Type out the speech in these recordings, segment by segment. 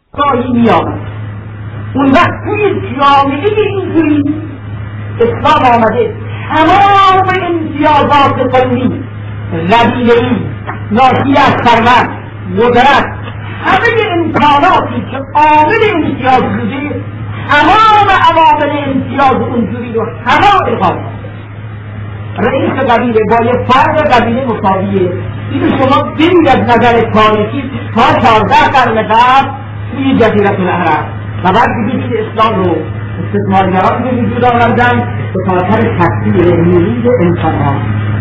گاهی میآمد. اون وقت توی جامعه اینجوری اسلام آمده تمام امتیازات قومی، قبیله‌ای، ناشی از ثروت، قدرت، همه امکاناتی که عامل امتیاز بوده، تمام عوامل امتیاز اونجوری رو همه الغا کرد. رئیس قبیله با یه فرد قبیله مساویه. این شما برید از نظر تاریخی تا 14 قرن قبل توی جزیره العرب و بعد دیدید که اسلام رو استثمارگران به وجود آوردن به خاطر تکثیر نیروی انسان‌ها.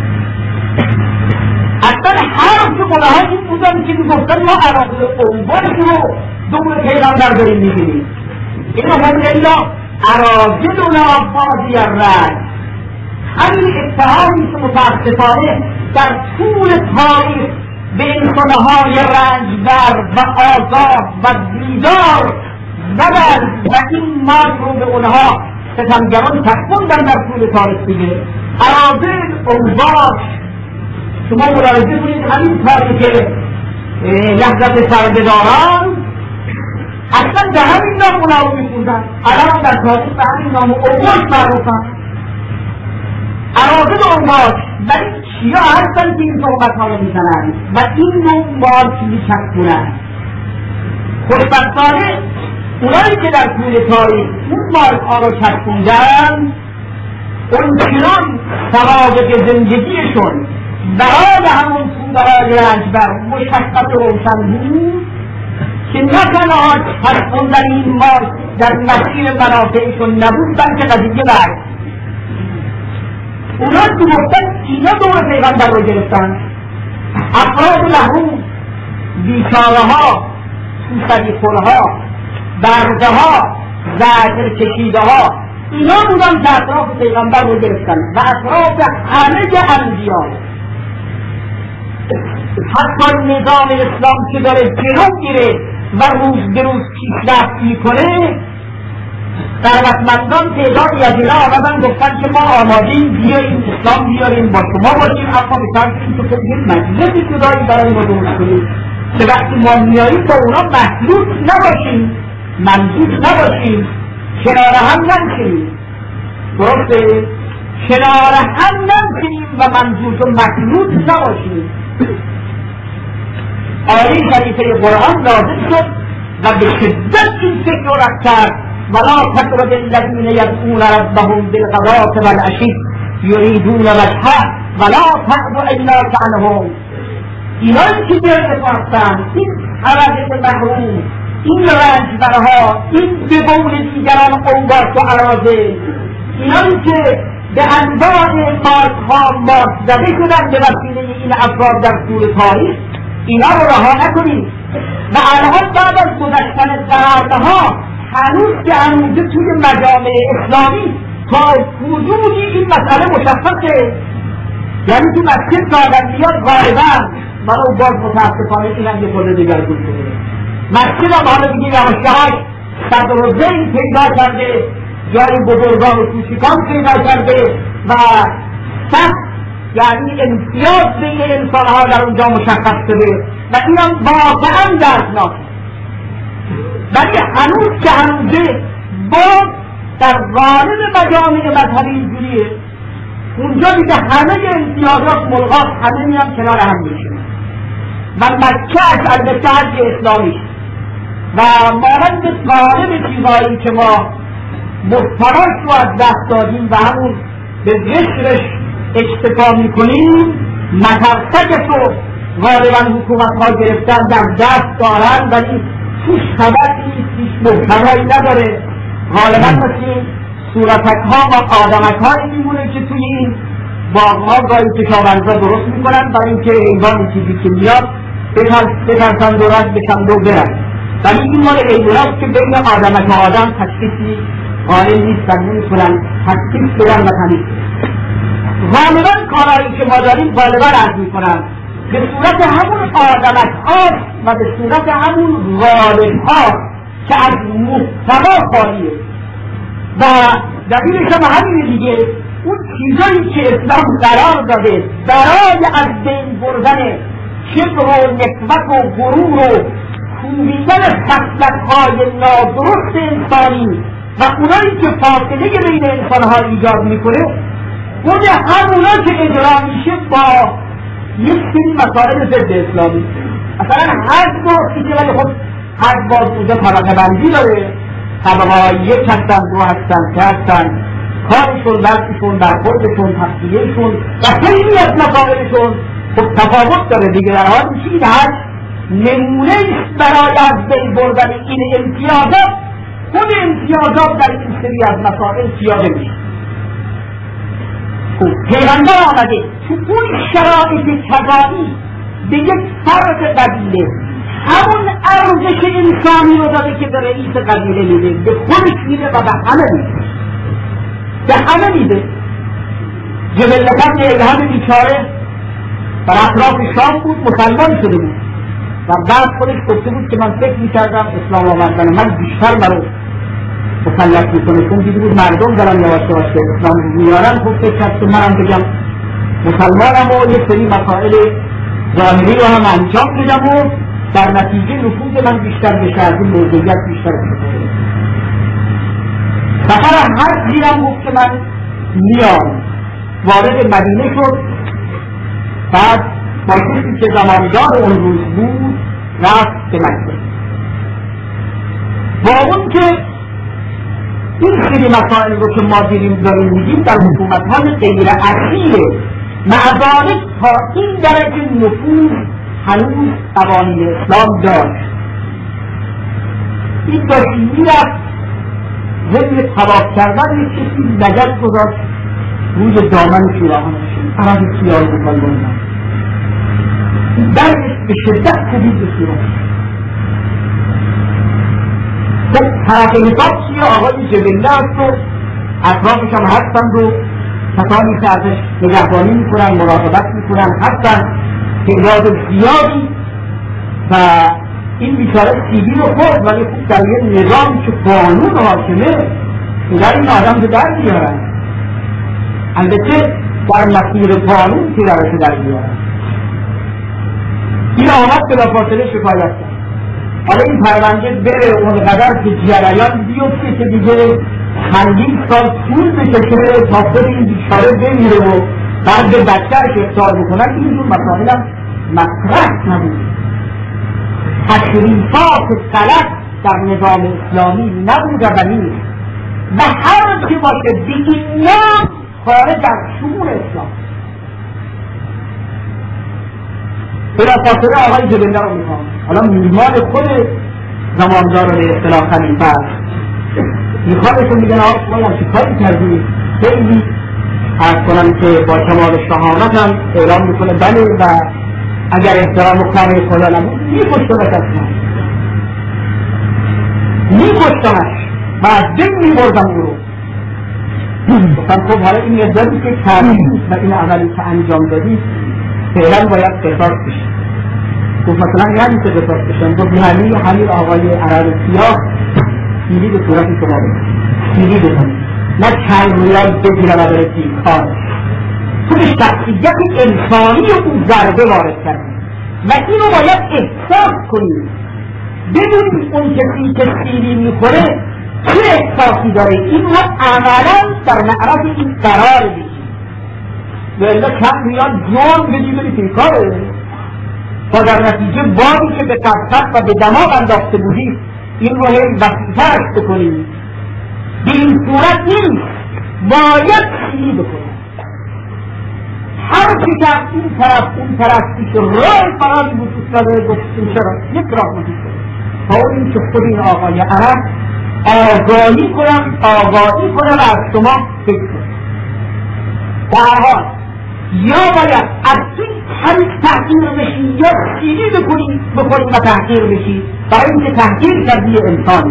اصلا حرف قلعه این بودن که میگفتن ما اراضی اونباش رو دور پیغمبر داریم میگیریم. این هم الا اراضینا بادی الرأی. همین اتهامی که متاسفانه در طول تاریخ به انسانهای رنجبر و آزاد و بیدار زدن و این مرد رو به اونها ستمگران تکوندن در طول تاریخ دیگه. اراضی اونباش شما ملاحظه کنید همین تاریخ لحظت سربداران اصلا به همین نام اونا رو میخوندن. الان در تاریخ به همین نام اوباش معروفن. اراضی اونباش ولی چیا هستن که این صحبت ها رو میزنن و این نوع مارک میچکونن. خوشبختانه اونایی که در طول تاریخ اون مارک ها رو چکوندن اون چنان سوابق زندگیشون برای همون برای رنجبر مشخص روشن بود که نه تنها چسبوندن این مارک در مسیر منافعشون نبود بلکه قضیه برد. اونا که گفتن اینا دور پیغمبر رو گرفتن، افراد محروم، بیچاره ها، سوسری خورها، برده ها، زجر کشیده ها، اینا بودن که اطراف پیغمبر رو گرفتن و اطراف همه انبیا. حتی نظام اسلام که داره جلو میره و روز به روز پیشرفت میکنه، ثروتمندان تعدادی از اینا آمدن گفتن که ما آماده‌ایم بیاریم اسلام بیاریم با شما باشیم، اما می‌تونیم که یک مجلس جدایی برای ما درست کنیم که وقتی ما میاریم با اونا محلول نباشیم، منزوج نباشیم، کنار هم ننشینیم. درسته؟ کنار هم ننشینیم و منزوج و محلول نباشیم. آیه شریفه قرآن نازل شد و به شدت این فکر رو رد کرد ولا تطرد الذین یدعون ربهم بالغداة والعشی یریدون وجهه ولا تعد عیناک عنهم. اینایی که دل بفرستن، این عرض محروم، این رنجبرها، این به قول دیگران اوباش و اراضی، اینایی که به انواع مارکها مارک زده شدن به وسیله این افراد در طول تاریخ، اینا رو رها نکنید. و الان بعد از گذشتن قرنها هنوز که هنوزه توی مجامع اسلامی تا وجودی این مسئله مشخصه. یعنی تو مسجد آدم بیاد غالبا برای باز متاسفانه این هم یه خورده دیگرگون شده. مسجد هم حالا دیگه یواشهاش صدر و ذهن پیدا کرده، جای بزرگان و کوچکان پیدا کرده و سخت یعنی امتیاز بین انسانها در اونجا مشخص شده و این هم واقعا دردناک. ولی هنوز که هنوزه باز در غالب مجامع مذهبی اینجوریه، اونجا دیگه همه امتیازات ملغاست، همه میان کنار هم میشن و مکه از البته حج اسلامی و مانند غالب چیزهایی که ما محتواش رو از دست دادیم و همون به ذکرش اکتفا میکنیم، مترسک رو غالبا حکومت ها گرفتن در دست دارن ولی توش خبری توش محتوایی نداره. غالبا مثل صورتک ها و آدمک هایی میمونه که توی این باغ ها گاهی کشاورزا درست میکنن برای اینکه ایوان چیزی که میاد بترسن دورت بکن دو برن، ولی این مال ایواناست که بین آدمک و آدم تشخیصی غالب نیستن، نمیتونن تشخیص بدن و تمیز. غالبا کارهایی که ما داریم غالبا عرض میکنن به صورت همون آدمک ها و به صورت همون غالب ها که از محتوا خالیه و دلیلش هم همینه دیگه. اون چیزایی که اسلام قرار داده برای از بین بردن کبر و نکبت و غرور و کوبیدن خصلت‌های نادرست انسانی و اونایی که فاصله بین انسان‌ها ایجاد میکنه خود همونا که اجرا میشه با یک سری مسائل ضد اسلامی. مثلا حج گفتی که ولی خب حج باز اونجا طبقه بندی داره، طبقه های یک هستن، دو هستن، سه هستن، کارشون، برکشون، برخوردشون، تفصیلشون و خیلی از مسائلشون خب تفاوت داره دیگه. در حال میشه این حج نمونه است برای از بین بردن این امتیازات. خود امتیازات در این سری از مسائل پیاده میشه. پیغمبر آمده تو اون شرایط کذایی به یک فرد قبیله همون ارزش انسانی رو داده که به رئیس قبیله میده، به خودش میده و به همه میده، به همه میده. جبلتا بن ادهم بیچاره در اطراف شام بود، مسلمان شده بود و بعد خودش گفته بود که من فکر میکردم اسلام آوردن من بیشتر برای مسلط میکنه، چون دیده بود مردم دارن یواش یواش به اسلام میارن. خب فکر کرد که منم بگم مسلمانم و یک سری مسائل ظاهری رو هم انجام بدم و در نتیجه نفوذ من بیشتر بشه، از این موضوعیت بیشتر بشه. سفر هر زیرم بود که من میام وارد مدینه شد. بعد با کسی که زماندار اون روز بود رفت به مکه. با اون که این خیلی مسائل رو که ما داریم میگیم در حکومت‌های غیر اصیله، مع ذلک تا این درجه نفوذ هنوز قوانین اسلام داشت. این داشتی میرفت ضمن طواف کردن یک کسی لگد گذاشت روی دامن پیراهنشون، عرب سیاه مسلمان درش به شدت کوبید به صورتش. خب طرف نقاب چیه؟ آقای جبله هست و اطرافش هم هستند و کسانی که ازش نگهبانی میکنن، مراقبت میکنن، هستن تعداد زیادی و این بیچاره سیبی رو خورد، ولی خوب در یه نظام که قانون حاکمه در این آدم رو در بیارن. البته در مسیر قانون که درش در بیارن. این آمد بلافاصله شکایت کرد. حالا این پرونده بره اونقدر که جریان بیفته که دیگه چندین سال طول بکشه تا خود این بیچاره بمیره و بعد به بچه‌اش افطار بکنن. اینجور مسائل هم مطرح نبود. تشریفات غلط در نظام اسلامی نبود و نیست و هر که باشه به این نام خارج از شمول اسلام. بلافاصله آقای جبله رو میخوام، حالا میمان خود زماندار رو به اصطلاح خلیفه است، میخوامشون میگن آقا شما هم چی کاری کردی؟ خیلی عرض کنم که با کمال شهامت هم اعلام میکنه بله و اگر احترام و کامل خدا نبود میکشتمش اصلا، میکشتمش و از دل میبردم او رو. گفتم خب حالا این اقدامی که کردید و این عملی که انجام دادید فعلا باید قصاص بشه. گفت مثلا یعنی که قصاص بشن؟ گفت یعنی همین آقای عرب سیاه سیلی به صورت شما بکنه، سیلی بکنه، نه چند ریال بگیره و بره توی کارش. تو به شخصیت انسانی او ضربه وارد کردی و اینو باید احساس کنید. بدونید اون کسی که سیلی میکنه چه احساسی داره. این رو عملا در معرض این قرار بگید و الا چند ریال جان بدی بری توی کاره تا در نتیجه بادی که به قبضت و به دماغ انداخته بودی این رو هی وسیع‌ترش بکنید. به این صورت نیست، باید سیلی بکنید. هر کی که این طرف اون طرف پیش راه فراری بود استاده گفتیم چرا یک راه بود تا این که خود این آقای عرب آگاهی کنم و از شما فکر کنم. در حال یا باید از این طریق تحقیر بشید یا سیلی بکنید و تحقیر بشید، برای اینکه تحقیر کردی انسانی.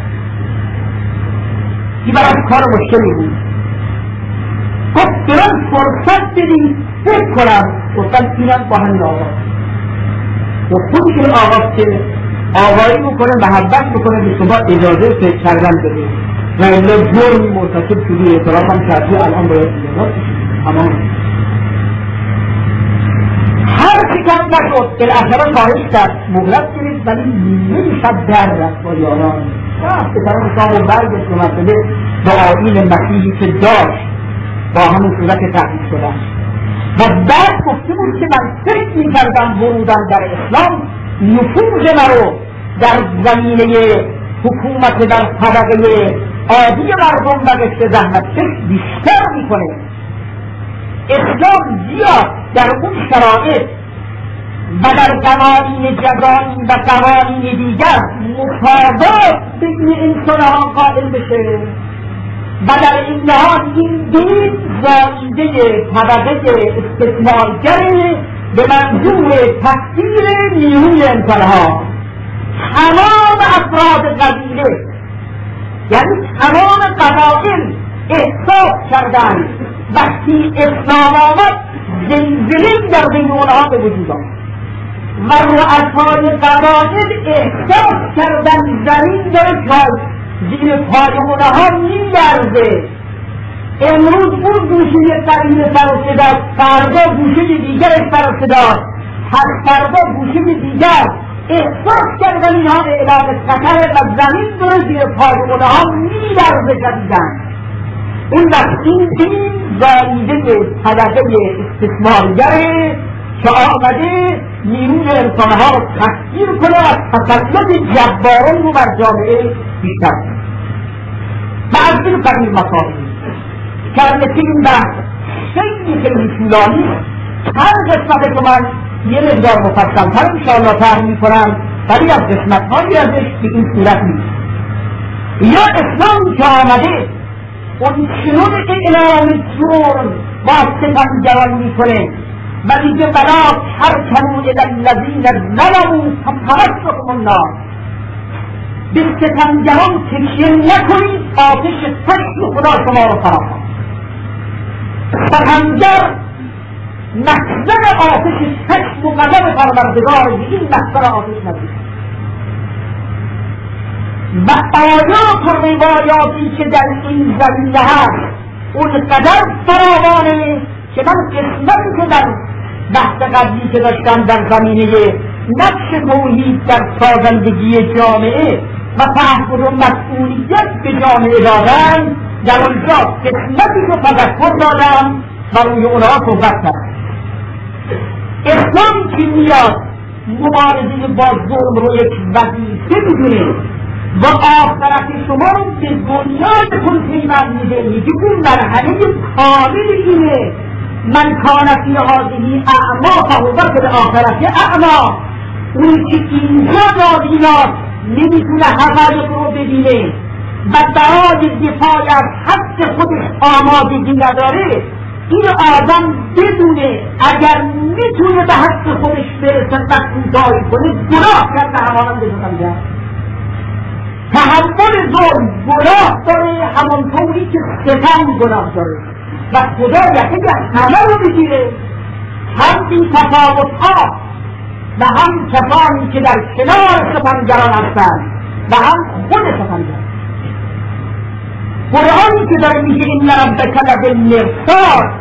این برای کار مشکلی بود. خب برای فرصت بدید فکر کنم. گفتم اینم با همین آقا و خودش این آقا که آقایی بکنه محبت بکنه به شما اجازه فکر کردن بده و الا جرمی مرتکب شدی اعتراف هم کردی الان باید اجازه تمام. هر چی کم نشد بالاخره خواهش کرد مهلت گرفت ولی نمیشد در رفت با یاران به طرف شام و برگشت و مسئله با آیین مسیحی که داشت با همون صورت تحقیق شدن و بعد گفته بود که من فکر میکردم ورودم در اسلام نفوذ مرو در زمینه حکومت در طبقه عادی مردم و قشر زحمتکش بیشتر میکنه. اسلام زیاد در اون شرایط و در قوانین جزایی و قوانین دیگر مفاوضات بین انسانها قائل بشه و در این حال این دین زاییده طبقه استثمارگر به منظور تکثیر نیروی انسانها. تمام افراد قبیله یعنی تمام قبایل احساس کردند وقتی اسلام آمد زلزله در بین اونها به وجود آمد و رؤسای قبایل احساس کردند زمین داره زیر پای اونها میلرزه. امروز اون گوشه قبیله سر و صداست، فردا گوشه دیگرش سر و صداست، پس فردا گوشه دیگر. احساس کردن اینها اعلام خطر و زمین داره زیر پای اونها میلرزه جدیدن. این وقت این دین زاییده طبقه استثمارگره که آمده نیروی انسانها رو تکثیر کنه و تسلط جباران رو بر جامعه بیشتر کنه. و از این قبیل مطابقی که این بحث خیلی طولانی هر قسمت که من یه مقدار مفصل‌تر انشاءالله طرح می‌کنم ولی از قسمت‌هایی ازش به این صورت نیست. یا اسلام که آمده اون چنون اعلام جرم با ستمگران می‌کنه و میگه ولا ترکنوا الی الذین ظلموا فتمسکم النار. به ستمگران تکیه نکنید آتش خشم خدا شما رو فرا خواهد. ستمگر مخزن آتش خشم و غضب پروردگار این مخزن آتش نبود. و آیات و روایاتی که در این زمینه هست اونقدر فراوانه که من قسمتی که در بحث قبلی که داشتم در زمینه نقش توحید در سازندگی جامعه و تعهد و مسئولیت به جامعه دادن در اونجا قسمتی که تذکر دادم و روی اونها صحبت کردم. اسلام که میاد مبارزه با ظلم رو یک وظیفه میدونه و آخرت شما رو به بنیادتون پیمان میده، میگه اون مرحله کامل اینه من کان فی هذه اعما فهو فی الاخرة اعما. اون که اینجا نابیناست نمیتونه حقایق رو ببینه و برای دفاع از حق خودش آمادگی نداره. این آدم بدونه اگر میتونه به حق خودش برسه و کوتاهی کنه گناه کرده همانند ستمگر. تحمل ظلم گناه داره همانطوری که ستم گناه داره و خدا یکی همه رو بگیره، هم بی تفاوت‌ها و هم کسانی که در کنار ستمگران هستند و هم خود ستمگر. قرآنی که داره میگه این ربک لبالمرصاد،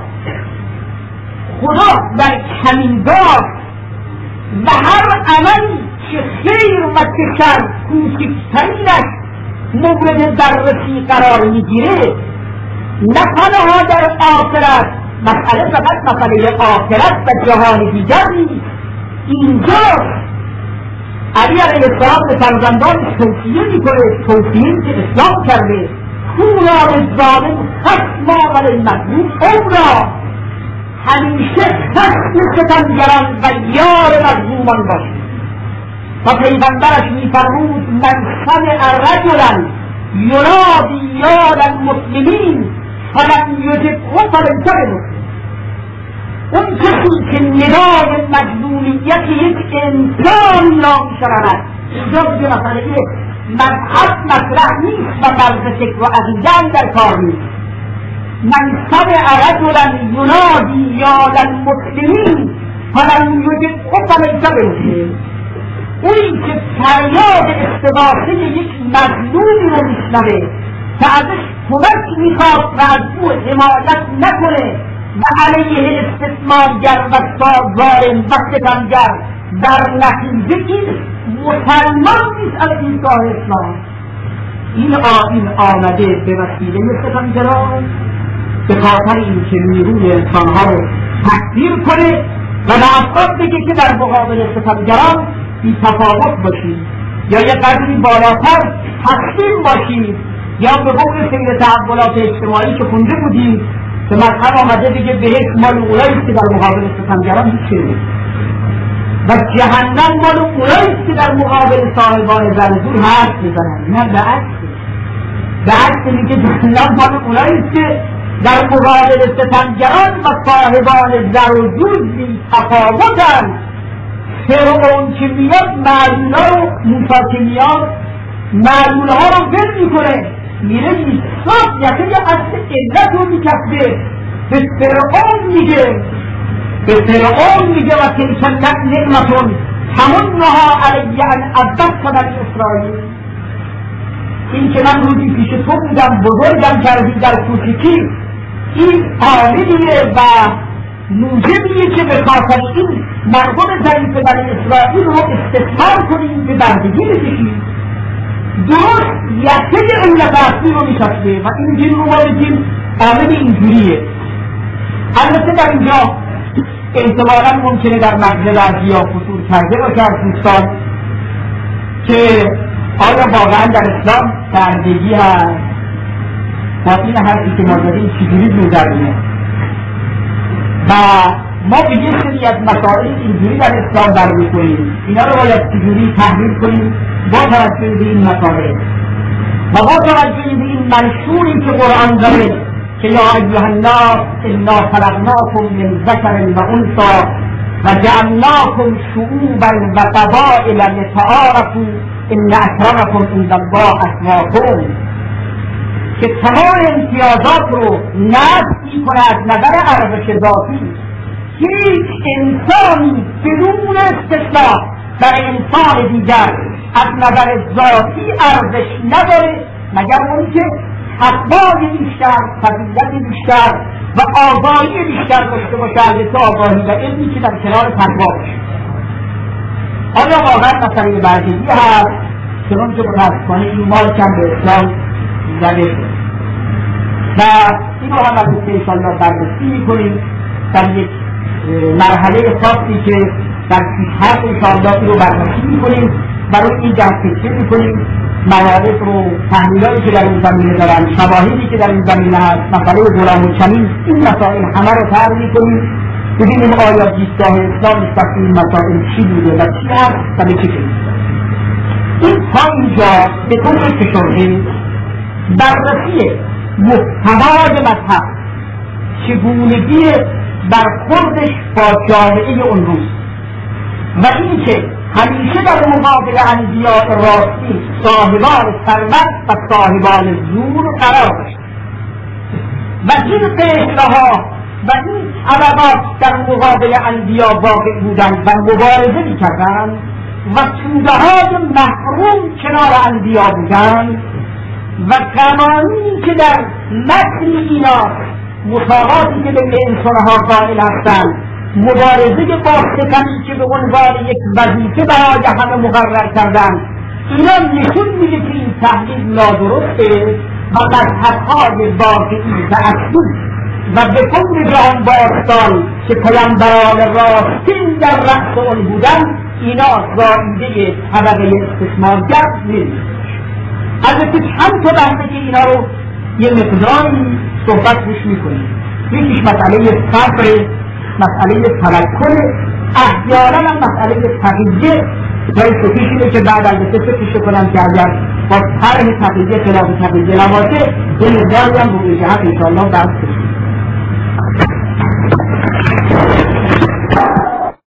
خدا در کمینگاه و هر عملی که خیر و که شر کوچکترینش مورد بررسی قرار میگیره، نه تنها در آخرت، مسئله فقط مسئله آخرت و جهان دیگر نیست. اینجا علی علیه السلام به فرزندان توصیه میکنه، توصیه‌ای که اسلام کرده کونا بالظالم خصما وللمظلوم اولا، همیشه خصم ستمگران و یار مظلومان باشید. و پیغمبرش میفرمود من سمع رجلا ینادی یا للمسلمین فلم یجبه فليس بمسلم. اون کسی که ندای مظلومیت یک انسان را میشنود، اینجا دیگه مسئله مذهب مطرح نیست و مرز فکر و عقیده در کار نیست. من سمع رجلا ینادی یا للمسلمین فلم یجبه فليس بمسلم. اونی که فریاد استغاثه یک مظلومی رو میشنوه که ازش کمک میخواد و از او حمایت نکنه و علیه استثمارگر و ظالم و ستمگر در نتیجه این مسلمان نیست از دیدگاه اسلام. این آیین آمده به وسیله ستمگران به خاطر اینکه نیروی انسانها رو تکثیر کنه و به افراد بگه که در مقابل ستمگران بی تفاوت باشید یا یه قدری بالاتر تسلیم باشید، یا به قول سیر تحولات اجتماعی که خونده بودیم که مذهب آمده بگه بهش مال اولاییست که در مقابل ستمگران هیچ نیست و جهنم مال اولاییست که در مقابل صاحبان زرزور حرف میزنن. نه، به عکس میگه جهنم مال اولاییست که در مقابل ستمگران و صاحبان زرزور بی تفاوتن. فرعون که میاد معلولا رو، موسی که میاد معلولها رو ول میکنه، میره میساد یقه یه اصل علت رو میکسبه، به فرعون میگه و تلک نعمتون تمنها علی ان عبدت بنی اسرائیل. این که من روزی پیش تو بودم بزرگم کردی در کوچکی، این آمدیه و موجبیه که به خاطر این مردم ضعیف بنی اسرائیل رو استثمار کنیم، به بردگی بکشیم. درست یکه علت اصلی رو میشکله و این دین رو ما بگیم آمد اینجوریه. البته در اینجا احتمالا ممکنه در مجلس ازیا خصوص کرده باشه از دوستان که آیا واقعا در اسلام بردگی هست و این حرفی که ما داریم چجوری در میاد و ما به یه سری از مسائل اینجوری در اسلام برمی کنیم، اینا رو باید چجوری تحلیل کنیم با توجه به این مسائل و با توجه به این منشوری که قرآن داره که یا ایها الناس انا خلقناکم من ذکر و انثی و جعلناکم شعوبا و قبائل لتعارفوا ان اکرمکم عند الله اتقاکم، که تمام امتیازات رو نفی میکنه از نظر ارزش ذاتی. هیچ انسانی بدون استثناء برای انسان دیگر از نظر ذاتی ارزش نداره مگر اون که تقوای بیشتر، فضیلت بیشتر و آگاهی بیشتر داشته باشه، البته آگاهی و علمی که در کنار تقوا باشه. آیا واقعا مسئله بردگی هست؟ چنان که متاسفانه این مال کم به اسلام زده شد و این رو هم البته انشاءالله بررسی میکنیم در یک مرحله خاصی که در پیش‌هست انشاءالله رو بررسی میکنیم، برای این دستکشی میکنیم موارد رو، تحلیلاتی که در این زمینه دارن، شواهدی که در این زمینه هست، مسئله غلام و چمین، این مسائل همه رو تحلیل کنیم ببینیم آیا دیدگاه اسلام نسبت به این مسائل چی بوده و چی هست و به چه شکلی. این تا اینجا به طور فشرده بررسی محتوای مذهب، چگونگی برخوردش با جامعه اون روز و اینکه همیشه در مقابل انبیاء راستی صاحبان ثروت و صاحبان زور قرار داشت و این قشرها و این طبقات در مقابل انبیاء واقع بودند و مبارزه می‌کردند و توده‌های محروم کنار انبیاء بودند و قوانینی که در متن اینا مساواتی که بین انسانها قائل هستند، مبارزه با ستمی که به عنوان یک وظیفه برای همه مقرر کردند، اینا نشون میده که این تحلیل نادرسته و مذهب‌های واقعی و اصلی و به کل جهان باستان که پیامبران راستین در رأس آن بودند، اینا زاییده طبقه استثمارگر نیست. البته چند تا بحثه که اینا رو یه مقداری صحبت روش میکنیم. یکیش مسئله صبر، مسئله توکل، احیانا هم مسئله تقیه. جای سفیش اینه که بعد البته فکرش کنم که اگر با طرح تقیه خلاف تقیه نباشه یه مقداری هم رو جهت انشاءالله بحث